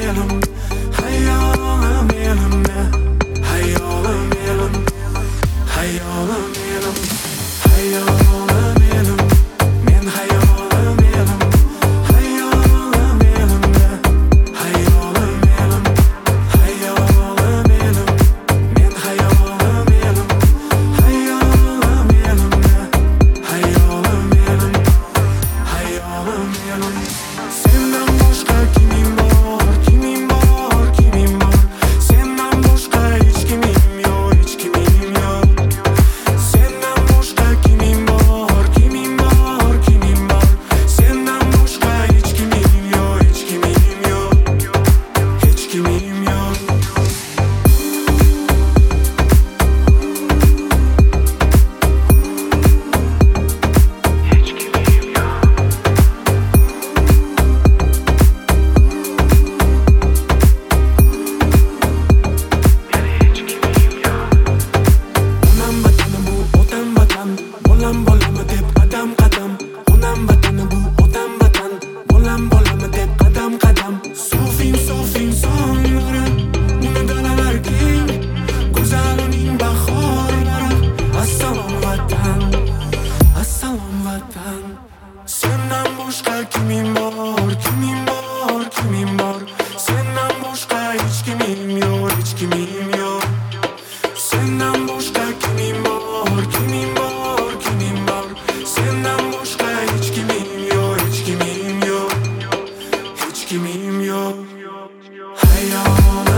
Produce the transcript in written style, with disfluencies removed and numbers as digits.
elim, hayolim elim, hayolim elim, hayolim elim, hayolim elim, men hayolim elim, hayolim elim, hayolim elim, hayolim elim, men hayolim elim, hayolim elim, hayolim elim, hayolim elim. Senden başka kimim var, kimim var, kimim var? Senden başka hiç kimim yok, hiç kimim yok. Senden başka kimim var, kimim var, kimim var? Senden başka hiç kimim yok, hiç kimim yok, hiç kimim yok. Onam vatanı bu otam vatan, bolam bolamı deb qadam qadam. Onam vatanı bu otam vatan, bolam bolamı deb qadam qadam. Sofing sofing songlari, uni dalalar keng, go'zal uning bahorlari. Assalom vatan, assalom vatan. Senden başka kimim var, kimim var, kimim var? Senden başka hiç kimim yok, hiç kimim yok. Senden başka kimim var, kimim var, kimim var? Senden başka hiç kimim yok, hiç kimim yok, hiç kimim yok. Hayalim